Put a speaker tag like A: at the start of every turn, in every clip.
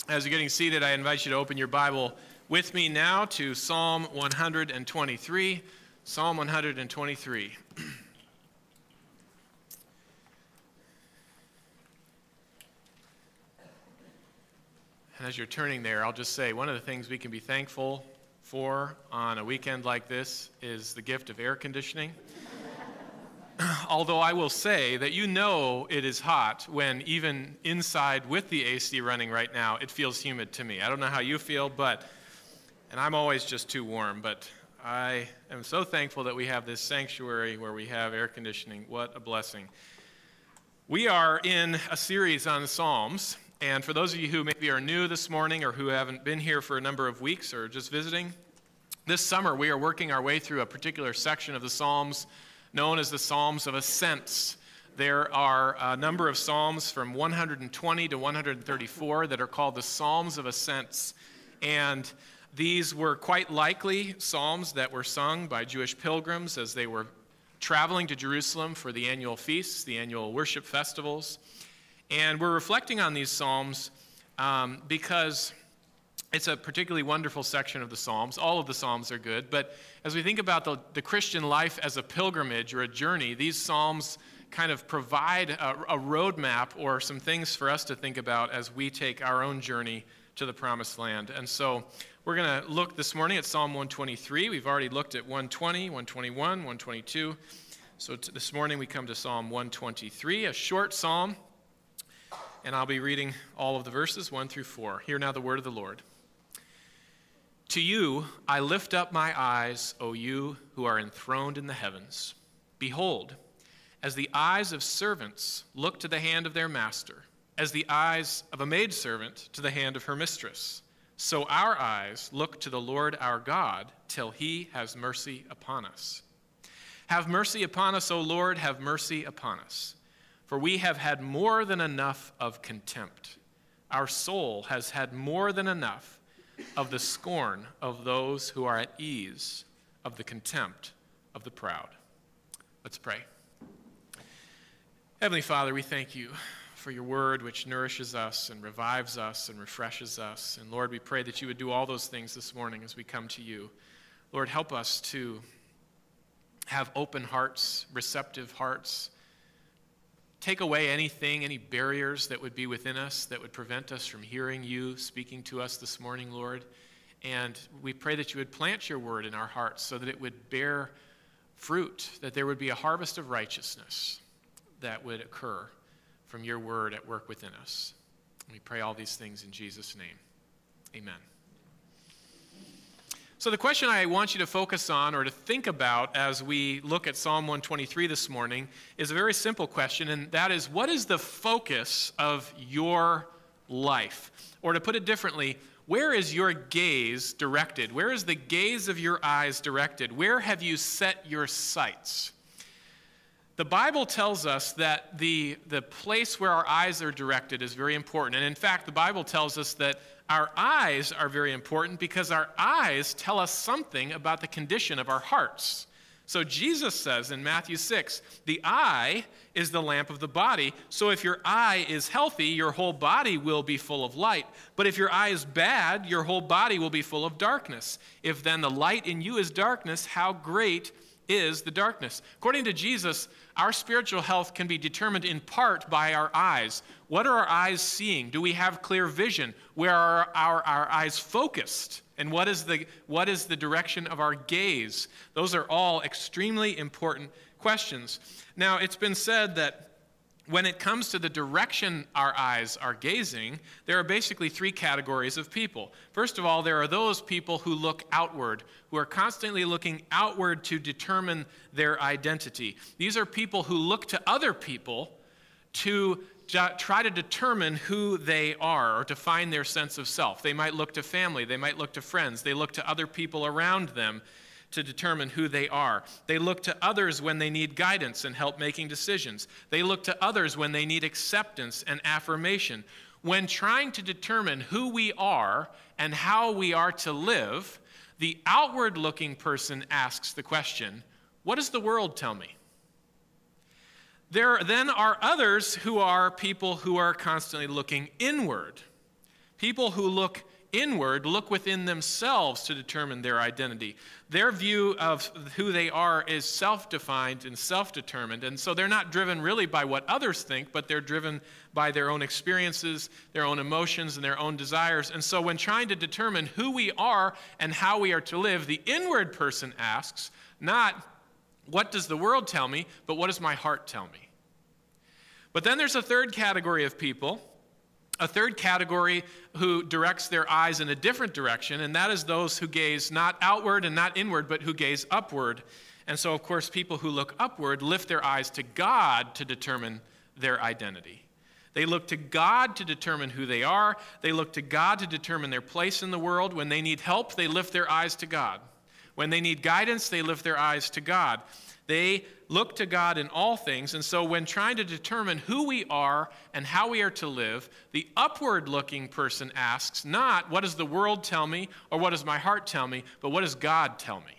A: As you're getting seated, I invite you to open your Bible with me now to Psalm 123. Psalm 123. And as you're turning there, I'll just say one of the things we can be thankful for on a weekend like this is the gift of air conditioning. Although I will say that you know it is hot when even inside with the AC running right now, it feels humid to me. I don't know how you feel, and I'm always just too warm, but I am so thankful that we have this sanctuary where we have air conditioning. What a blessing. We are in a series on the Psalms, and for those of you who maybe are new this morning or who haven't been here for a number of weeks or just visiting, this summer we are working our way through a particular section of the Psalms known as the Psalms of Ascents. There are a number of Psalms from 120 to 134 that are called the Psalms of Ascents. And these were quite likely Psalms that were sung by Jewish pilgrims as they were traveling to Jerusalem for the annual feasts, the annual worship festivals. And we're reflecting on these Psalms because it's a particularly wonderful section of the Psalms. All of the Psalms are good, but as we think about the Christian life as a pilgrimage or a journey, these Psalms kind of provide a roadmap or some things for us to think about as we take our own journey to the Promised Land. And so we're going to look this morning at Psalm 123. We've already looked at 120, 121, 122. So this morning we come to Psalm 123, a short psalm, and I'll be reading all of the verses 1 through 4. Hear now the word of the Lord. To you I lift up my eyes, O you who are enthroned in the heavens. Behold, as the eyes of servants look to the hand of their master, as the eyes of a maidservant to the hand of her mistress, so our eyes look to the Lord our God till he has mercy upon us. Have mercy upon us, O Lord, have mercy upon us. For we have had more than enough of contempt. Our soul has had more than enough of the scorn of those who are at ease, of the contempt of the proud. Let's pray. Heavenly Father, we thank you for your word which nourishes us and revives us and refreshes us. And Lord, we pray that you would do all those things this morning as we come to you. Lord, help us to have open hearts, receptive hearts. Take away anything, any barriers that would be within us that would prevent us from hearing you speaking to us this morning, Lord. And we pray that you would plant your word in our hearts so that it would bear fruit, that there would be a harvest of righteousness that would occur from your word at work within us. We pray all these things in Jesus' name. Amen. So the question I want you to focus on or to think about as we look at Psalm 123 this morning is a very simple question, and that is, what is the focus of your life? Or to put it differently, where is your gaze directed? Where is the gaze of your eyes directed? Where have you set your sights? The Bible tells us that the place where our eyes are directed is very important. And in fact, the Bible tells us that our eyes are very important because our eyes tell us something about the condition of our hearts. So Jesus says in Matthew 6, the eye is the lamp of the body. So if your eye is healthy, your whole body will be full of light. But if your eye is bad, your whole body will be full of darkness. If then the light in you is darkness, how great is the darkness? According to Jesus, our spiritual health can be determined in part by our eyes. What are our eyes seeing? Do we have clear vision? Where are our eyes focused? And what is the direction of our gaze? Those are all extremely important questions. Now, it's been said that when it comes to the direction our eyes are gazing, there are basically three categories of people. First of all, there are those people who look outward, who are constantly looking outward to determine their identity. These are people who look to other people to try to determine who they are or to find their sense of self. They might look to family, they might look to friends, they look to other people around them to determine who they are. They look to others when they need guidance and help making decisions. They look to others when they need acceptance and affirmation. When trying to determine who we are and how we are to live, the outward-looking person asks the question, what does the world tell me? There then are others who are people who are constantly looking inward. People who look inward look within themselves to determine their identity. Their view of who they are is self-defined and self-determined, and so they're not driven really by what others think, but they're driven by their own experiences, their own emotions, and their own desires. And so when trying to determine who we are and how we are to live, the inward person asks, not, what does the world tell me, but what does my heart tell me? But then there's a third category of people, a third category who directs their eyes in a different direction, and that is those who gaze not outward and not inward, but who gaze upward. And so, of course, people who look upward lift their eyes to God to determine their identity. They look to God to determine who they are. They look to God to determine their place in the world. When they need help, they lift their eyes to God. When they need guidance, they lift their eyes to God. They look to God in all things, and so when trying to determine who we are and how we are to live, the upward-looking person asks not, what does the world tell me, or what does my heart tell me, but what does God tell me?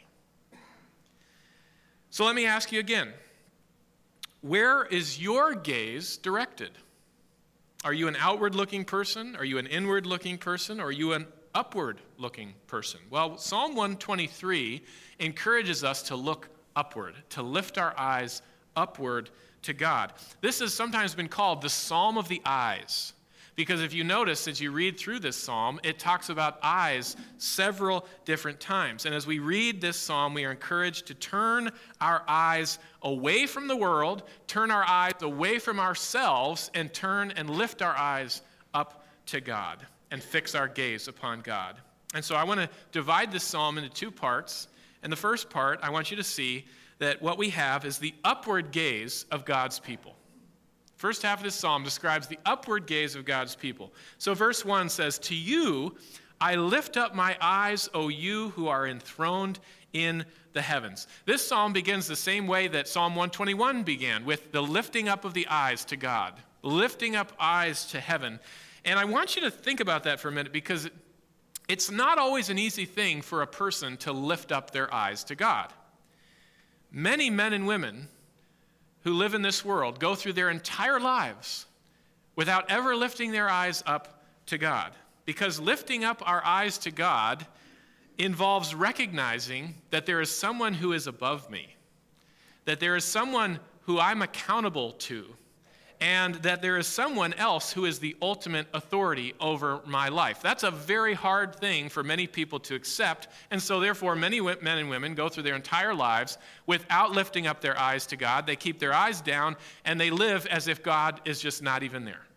A: So let me ask you again, where is your gaze directed? Are you an outward-looking person? Are you an inward-looking person? Or are you an upward-looking person? Well, Psalm 123 encourages us to look upward, to lift our eyes upward to God. This has sometimes been called the Psalm of the Eyes, because if you notice, as you read through this psalm, it talks about eyes several different times. And as we read this psalm, we are encouraged to turn our eyes away from the world, turn our eyes away from ourselves, and turn and lift our eyes up to God and fix our gaze upon God. And so I want to divide this psalm into two parts. And the first part, I want you to see that what we have is the upward gaze of God's people. First half of this psalm describes the upward gaze of God's people. So verse 1 says, "To you I lift up my eyes, O you who are enthroned in the heavens." This psalm begins the same way that Psalm 121 began, with the lifting up of the eyes to God, lifting up eyes to heaven. And I want you to think about that for a minute, because it's not always an easy thing for a person to lift up their eyes to God. Many men and women who live in this world go through their entire lives without ever lifting their eyes up to God. Because lifting up our eyes to God involves recognizing that there is someone who is above me, that there is someone who I'm accountable to, and that there is someone else who is the ultimate authority over my life. That's a very hard thing for many people to accept, and so therefore many men and women go through their entire lives without lifting up their eyes to God. They keep their eyes down, and they live as if God is just not even there.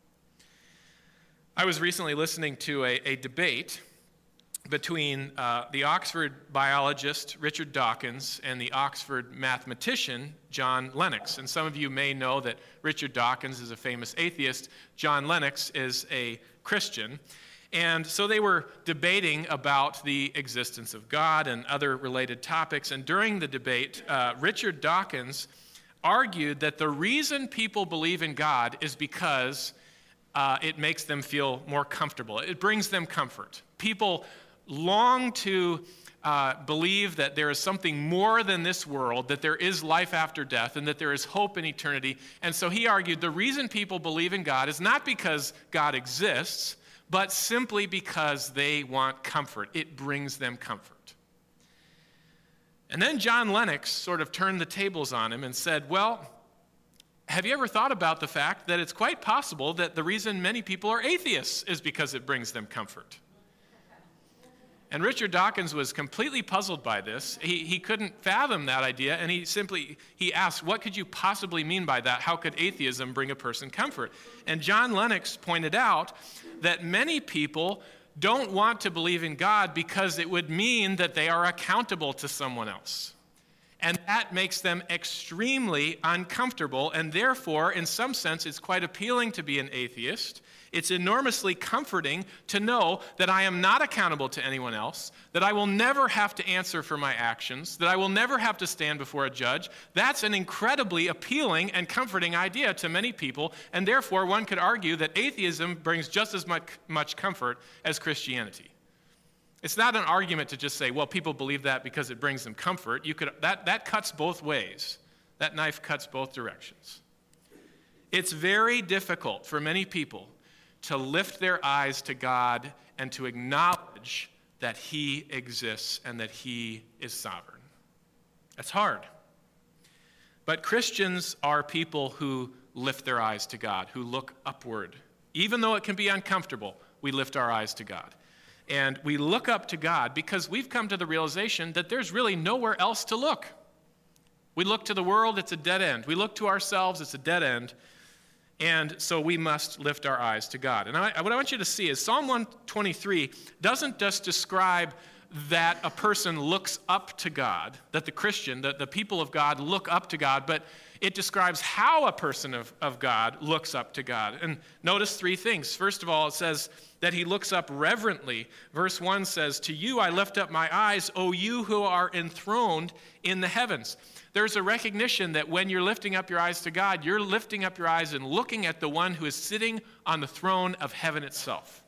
A: I was recently listening to a debate between the Oxford biologist Richard Dawkins and the Oxford mathematician John Lennox. And some of you may know that Richard Dawkins is a famous atheist. John Lennox is a Christian. And so they were debating about the existence of God and other related topics. And during the debate, Richard Dawkins argued that the reason people believe in God is because it makes them feel more comfortable. It brings them comfort. People long to believe that there is something more than this world, that there is life after death, and that there is hope in eternity. And so he argued the reason people believe in God is not because God exists, but simply because they want comfort. It brings them comfort. And then John Lennox sort of turned the tables on him and said, well, have you ever thought about the fact that it's quite possible that the reason many people are atheists is because it brings them comfort? And Richard Dawkins was completely puzzled by this. He couldn't fathom that idea, and he asked, what could you possibly mean by that? How could atheism bring a person comfort? And John Lennox pointed out that many people don't want to believe in God because it would mean that they are accountable to someone else. And that makes them extremely uncomfortable, and therefore, in some sense, it's quite appealing to be an atheist. It's enormously comforting to know that I am not accountable to anyone else, that I will never have to answer for my actions, that I will never have to stand before a judge. That's an incredibly appealing and comforting idea to many people, and therefore one could argue that atheism brings just as much comfort as Christianity. It's not an argument to just say, well, people believe that because it brings them comfort. That cuts both ways. That knife cuts both directions. It's very difficult for many people to lift their eyes to God and to acknowledge that he exists and that he is sovereign. That's hard. But Christians are people who lift their eyes to God, who look upward. Even though it can be uncomfortable, we lift our eyes to God. And we look up to God because we've come to the realization that there's really nowhere else to look. We look to the world, it's a dead end. We look to ourselves, it's a dead end. And so we must lift our eyes to God. And what I want you to see is Psalm 123 doesn't just describe that a person looks up to God, that the Christian, the people of God look up to God, but it describes how a person of God looks up to God. And notice three things. First of all, it says that he looks up reverently. Verse 1 says, "To you I lift up my eyes, O you who are enthroned in the heavens." There's a recognition that when you're lifting up your eyes to God, you're lifting up your eyes and looking at the one who is sitting on the throne of heaven itself.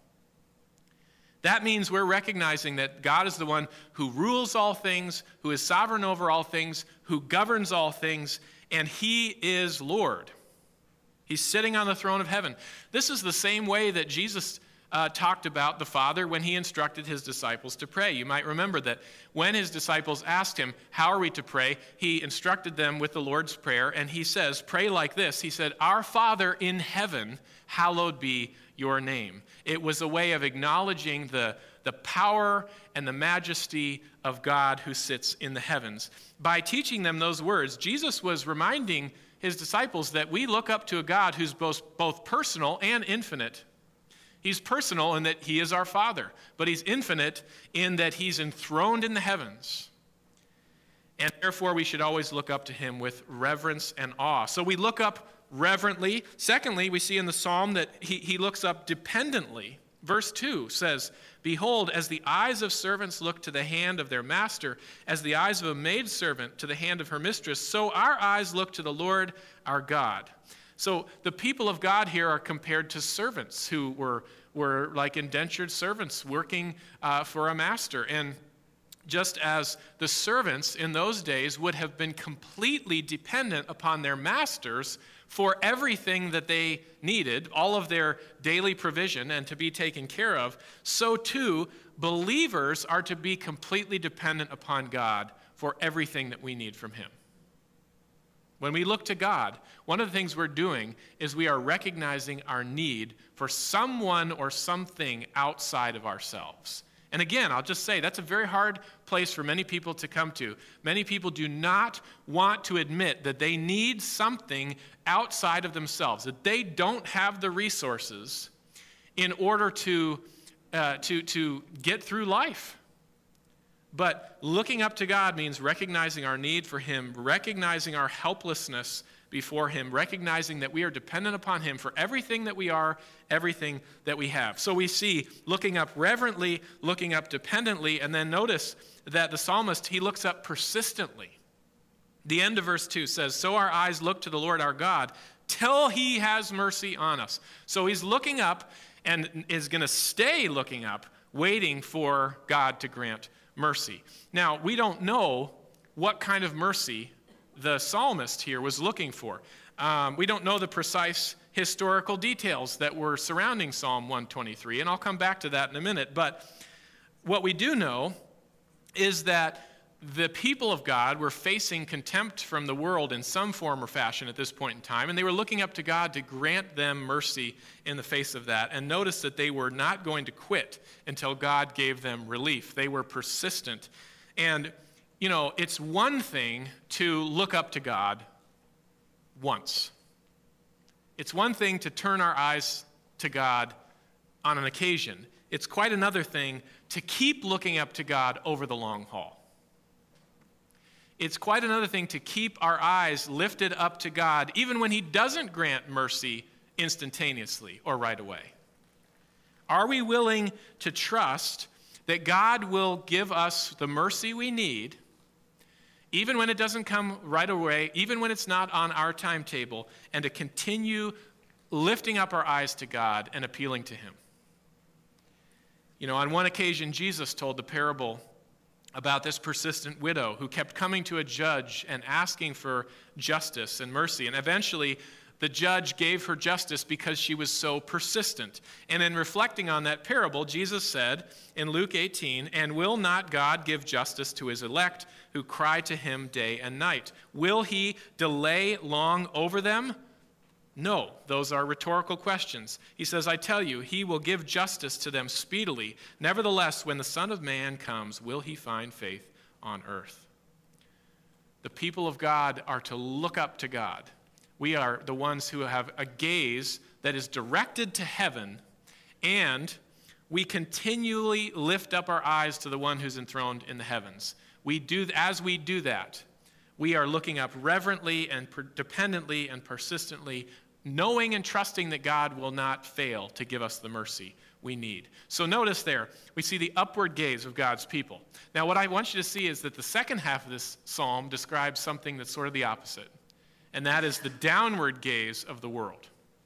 A: That means we're recognizing that God is the one who rules all things, who is sovereign over all things, who governs all things, and he is Lord. He's sitting on the throne of heaven. This is the same way that Jesus talked about the Father when he instructed his disciples to pray. You might remember that when his disciples asked him, how are we to pray? He instructed them with the Lord's Prayer, and he says, pray like this. He said, "Our Father in heaven, hallowed be your name." It was a way of acknowledging the power and the majesty of God who sits in the heavens. By teaching them those words, Jesus was reminding his disciples that we look up to a God who's both personal and infinite. He's personal in that he is our Father, but he's infinite in that he's enthroned in the heavens. And therefore, we should always look up to him with reverence and awe. So we look up reverently. Secondly, we see in the psalm that he looks up dependently. Verse 2 says, "Behold, as the eyes of servants look to the hand of their master, as the eyes of a maidservant to the hand of her mistress, so our eyes look to the Lord our God." So the people of God here are compared to servants who were like indentured servants working for a master. And just as the servants in those days would have been completely dependent upon their masters for everything that they needed, all of their daily provision and to be taken care of, so too believers are to be completely dependent upon God for everything that we need from him. When we look to God, one of the things we're doing is we are recognizing our need for someone or something outside of ourselves. And again, I'll just say that's a very hard place for many people to come to. Many people do not want to admit that they need something outside of themselves, that they don't have the resources in order to get through life. But looking up to God means recognizing our need for him, recognizing our helplessness before him, recognizing that we are dependent upon him for everything that we are, everything that we have. So we see looking up reverently, looking up dependently, and then notice that the psalmist, he looks up persistently. The end of verse 2 says, "So our eyes look to the Lord our God till he has mercy on us." So he's looking up and is going to stay looking up, waiting for God to grant mercy. Now, we don't know what kind of mercy the psalmist here was looking for. We don't know the precise historical details that were surrounding Psalm 123, and I'll come back to that in a minute. But what we do know is that the people of God were facing contempt from the world in some form or fashion at this point in time, and they were looking up to God to grant them mercy in the face of that. And notice that they were not going to quit until God gave them relief. They were persistent. And, you know, it's one thing to look up to God once. It's one thing to turn our eyes to God on an occasion. It's quite another thing to keep looking up to God over the long haul. It's quite another thing to keep our eyes lifted up to God, even when he doesn't grant mercy instantaneously or right away. Are we willing to trust that God will give us the mercy we need, even when it doesn't come right away, even when it's not on our timetable, and to continue lifting up our eyes to God and appealing to him? You know, on one occasion, Jesus told the parable about this persistent widow who kept coming to a judge and asking for justice and mercy. And eventually, The judge gave her justice because she was so persistent. And in reflecting on that parable, Jesus said in Luke 18, "And will not God give justice to his elect who cry to him day and night? Will he delay long over them?" No, those are rhetorical questions. He says, "I tell you, he will give justice to them speedily. Nevertheless, when the Son of Man comes, will he find faith on earth?" The people of God are to look up to God. We are the ones who have a gaze that is directed to heaven, and we continually lift up our eyes to the one who's enthroned in the heavens. As we do that, we are looking up reverently and dependently and persistently, knowing and trusting that God will not fail to give us the mercy we need. So notice there, we see the upward gaze of God's people. Now, what I want you to see is that the second half of this psalm describes something that's sort of the opposite, and that is the downward gaze of the world.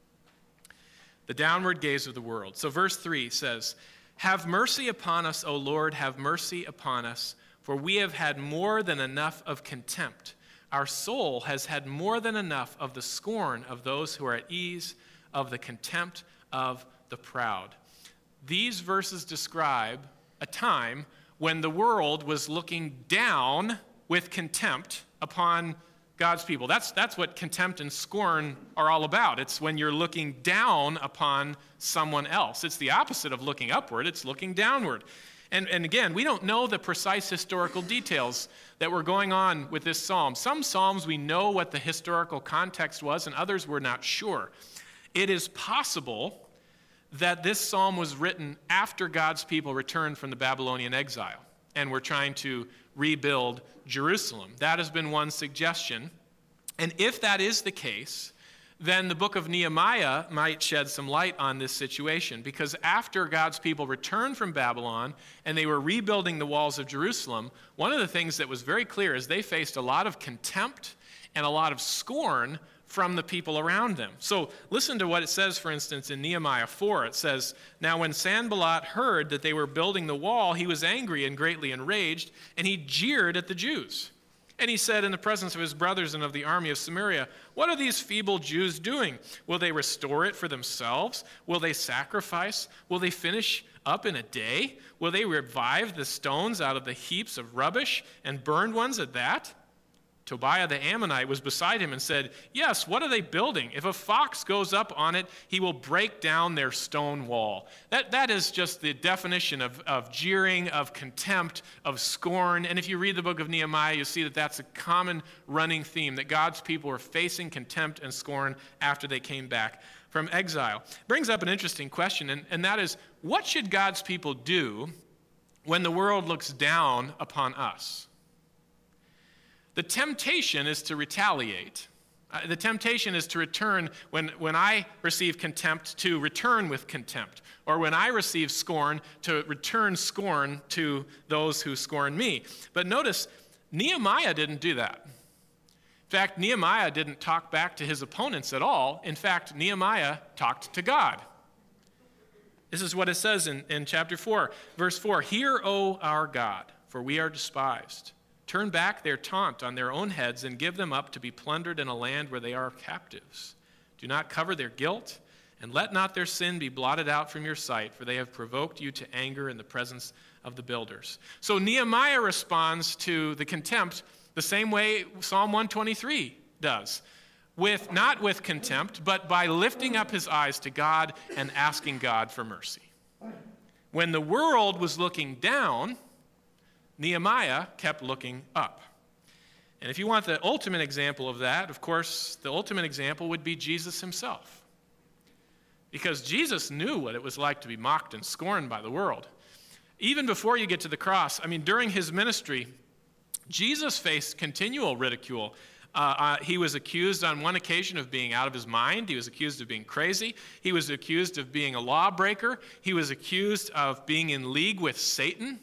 A: The downward gaze of the world. So verse 3 says, "Have mercy upon us, O Lord, have mercy upon us, for we have had more than enough of contempt. Our soul has had more than enough of the scorn of those who are at ease, of the contempt of the proud." These verses describe a time when the world was looking down with contempt upon God's people. That's what contempt and scorn are all about. It's when you're looking down upon someone else. It's the opposite of looking upward. It's looking downward. And again, we don't know the precise historical details that were going on with this psalm. Some psalms we know what the historical context was, and others we're not sure. It is possible that this psalm was written after God's people returned from the Babylonian exile and were trying to rebuild Jerusalem. That has been one suggestion. And if that is the case, then the book of Nehemiah might shed some light on this situation, because after God's people returned from Babylon and they were rebuilding the walls of Jerusalem, one of the things that was very clear is they faced a lot of contempt and a lot of scorn from the people around them. So listen to what it says, for instance, in Nehemiah 4. It says, "Now when Sanballat heard that they were building the wall, he was angry and greatly enraged, and he jeered at the Jews. And he said in the presence of his brothers and of the army of Samaria, 'What are these feeble Jews doing? Will they restore it for themselves? Will they sacrifice? Will they finish up in a day? Will they revive the stones out of the heaps of rubbish and burned ones at that?' Tobiah the Ammonite was beside him and said, 'Yes, what are they building? If a fox goes up on it, he will break down their stone wall.'" That is just the definition of jeering, of contempt, of scorn. And if you read the book of Nehemiah, you see that that's a common running theme, that God's people were facing contempt and scorn after they came back from exile. Brings up an interesting question, and that is, what should God's people do when the world looks down upon us? The temptation is to retaliate. The temptation is to return when I receive contempt, to return with contempt. Or when I receive scorn, to return scorn to those who scorn me. But notice, Nehemiah didn't do that. In fact, Nehemiah didn't talk back to his opponents at all. In fact, Nehemiah talked to God. This is what it says in chapter 4, verse 4. "Hear, O our God, for we are despised. Turn back their taunt on their own heads and give them up to be plundered in a land where they are captives. Do not cover their guilt, and let not their sin be blotted out from your sight, for they have provoked you to anger in the presence of the builders." So Nehemiah responds to the contempt the same way Psalm 123 does, not with contempt, but by lifting up his eyes to God and asking God for mercy. When the world was looking down, Nehemiah kept looking up. And if you want the ultimate example of that, of course, the ultimate example would be Jesus himself. Because Jesus knew what it was like to be mocked and scorned by the world. Even before you get to the cross, during his ministry, Jesus faced continual ridicule. He was accused on one occasion of being out of his mind. He was accused of being crazy. He was accused of being a lawbreaker. He was accused of being in league with Satan.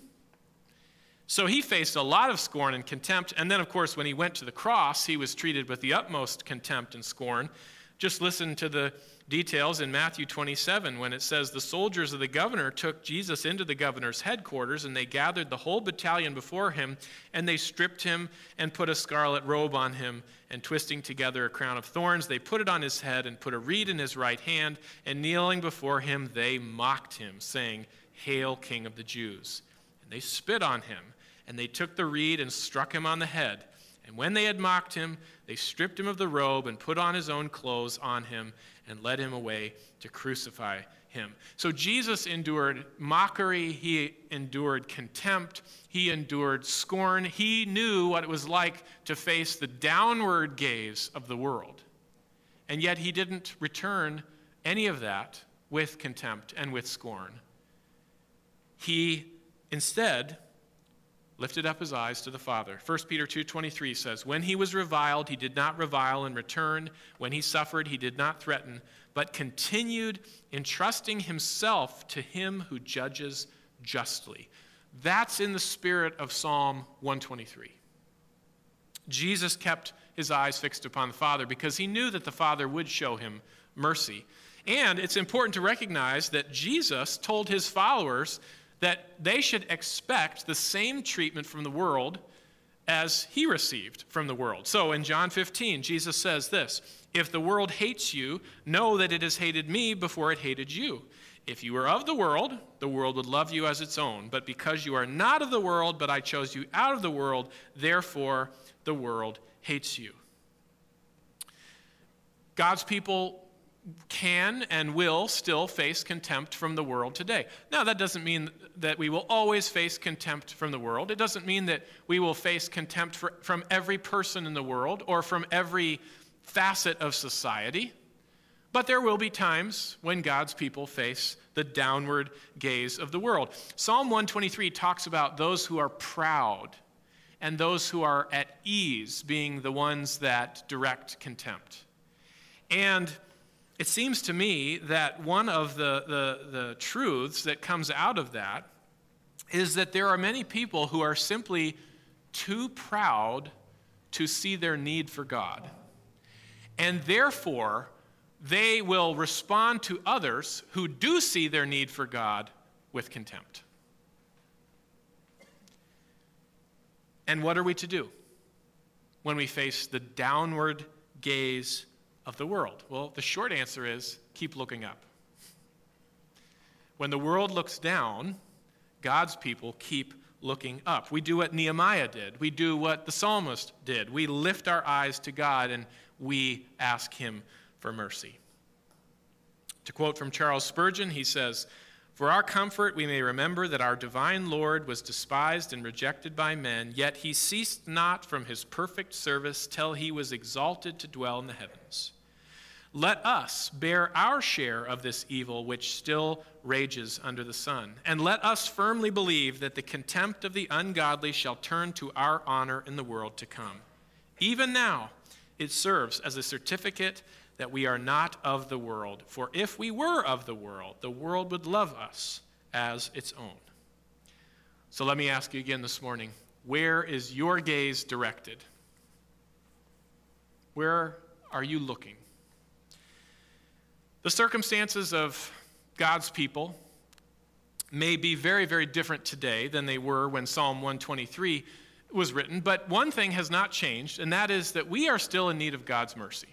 A: So he faced a lot of scorn and contempt. And then, of course, when he went to the cross, he was treated with the utmost contempt and scorn. Just listen to the details in Matthew 27 when it says, the soldiers of the governor took Jesus into the governor's headquarters, and they gathered the whole battalion before him, and they stripped him and put a scarlet robe on him, and twisting together a crown of thorns, they put it on his head and put a reed in his right hand, and kneeling before him, they mocked him, saying, Hail, King of the Jews. And they spit on him, and they took the reed and struck him on the head. And when they had mocked him, they stripped him of the robe and put on his own clothes on him and led him away to crucify him. So Jesus endured mockery. He endured contempt. He endured scorn. He knew what it was like to face the downward gaze of the world. And yet he didn't return any of that with contempt and with scorn. He instead lifted up his eyes to the Father. 1 Peter 2:23 says, when he was reviled, he did not revile in return. When he suffered, he did not threaten, but continued entrusting himself to him who judges justly. That's in the spirit of Psalm 123. Jesus kept his eyes fixed upon the Father because he knew that the Father would show him mercy. And it's important to recognize that Jesus told his followers that they should expect the same treatment from the world as he received from the world. So in John 15, Jesus says this, if the world hates you, know that it has hated me before it hated you. If you were of the world would love you as its own. But because you are not of the world, but I chose you out of the world, therefore the world hates you. God's people can and will still face contempt from the world today. Now, that doesn't mean that we will always face contempt from the world. It doesn't mean that we will face contempt from every person in the world or from every facet of society. But there will be times when God's people face the downward gaze of the world. Psalm 123 talks about those who are proud and those who are at ease being the ones that direct contempt. And it seems to me that one of the truths that comes out of that is that there are many people who are simply too proud to see their need for God. And therefore, they will respond to others who do see their need for God with contempt. And what are we to do when we face the downward gaze of the world? Well, the short answer is keep looking up. When the world looks down, God's people keep looking up. We do what Nehemiah did. We do what the psalmist did. We lift our eyes to God and we ask him for mercy. To quote from Charles Spurgeon, he says, for our comfort we may remember that our divine Lord was despised and rejected by men, yet he ceased not from his perfect service till he was exalted to dwell in the heavens. Let us bear our share of this evil which still rages under the sun, and let us firmly believe that the contempt of the ungodly shall turn to our honor in the world to come. Even now it serves as a certificate that we are not of the world. For if we were of the world would love us as its own. So let me ask you again this morning, where is your gaze directed? Where are you looking? The circumstances of God's people may be very, very different today than they were when Psalm 123 was written, but one thing has not changed, and that is that we are still in need of God's mercy.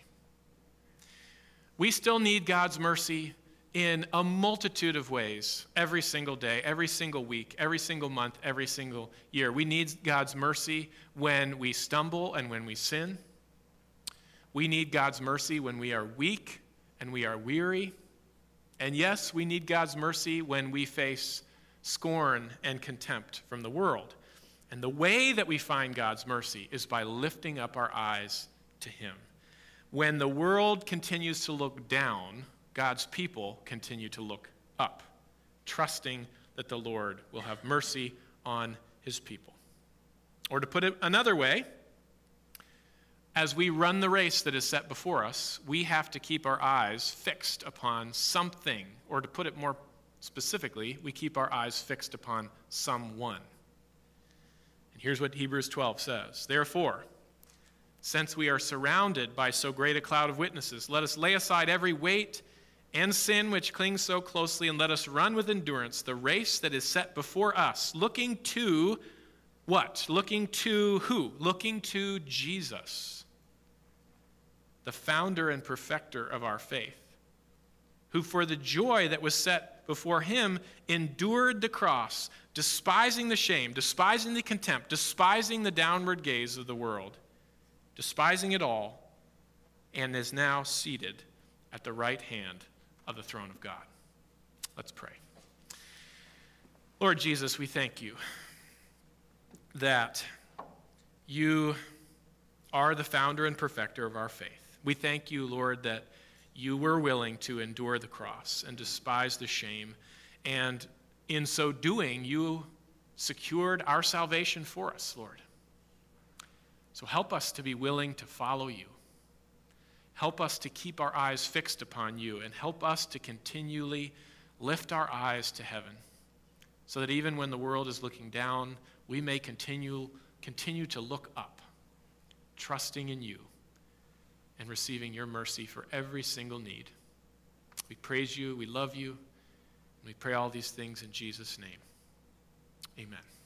A: We still need God's mercy in a multitude of ways every single day, every single week, every single month, every single year. We need God's mercy when we stumble and when we sin. We need God's mercy when we are weak and we are weary. And yes, we need God's mercy when we face scorn and contempt from the world. And the way that we find God's mercy is by lifting up our eyes to him. When the world continues to look down, God's people continue to look up, trusting that the Lord will have mercy on his people. Or to put it another way, as we run the race that is set before us, we have to keep our eyes fixed upon something. Or to put it more specifically, we keep our eyes fixed upon someone. And here's what Hebrews 12 says. Therefore, Since we are surrounded by so great a cloud of witnesses, let us lay aside every weight and sin which clings so closely, and let us run with endurance the race that is set before us, looking to what? Looking to who? Looking to Jesus, the founder and perfecter of our faith, who for the joy that was set before him endured the cross, despising the shame, despising the contempt, despising the downward gaze of the world, despising it all, and is now seated at the right hand of the throne of God. Let's pray. Lord Jesus, we thank you that you are the founder and perfecter of our faith. We thank you, Lord, that you were willing to endure the cross and despise the shame, and in so doing, you secured our salvation for us, Lord. So help us to be willing to follow you. Help us to keep our eyes fixed upon you, and help us to continually lift our eyes to heaven, so that even when the world is looking down, we may continue to look up, trusting in you and receiving your mercy for every single need. We praise you, we love you, and we pray all these things in Jesus' name. Amen.